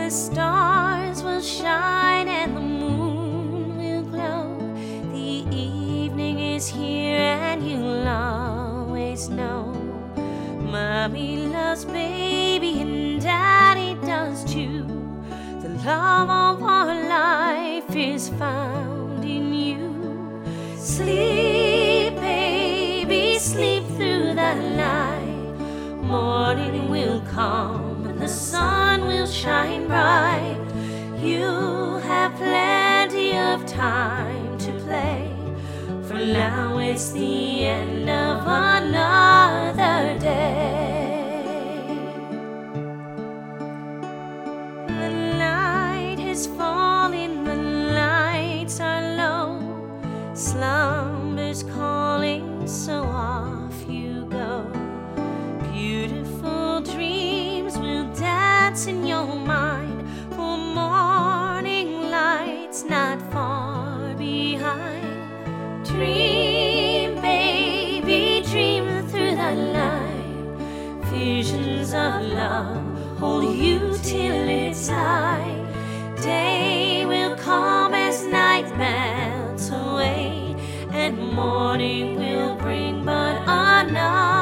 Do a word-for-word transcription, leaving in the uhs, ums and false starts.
The stars will shine and the moon will glow. The evening is here and you'll always know. Mommy loves baby and daddy does too. The love of our life is found in you. Sleep, baby, sleep through the night. Morning will come and the sun will shine bright. You'll have plenty of time to play, for now it's the end of another day. The night is falling, the lights are low. Slumber's calling, so off you go. Beautiful dreams will dance in your mind, for morning light's not far behind. Dream, baby, dream through the night. Visions of love hold you till it's light. Day will come as night melts away, and morning will bring but another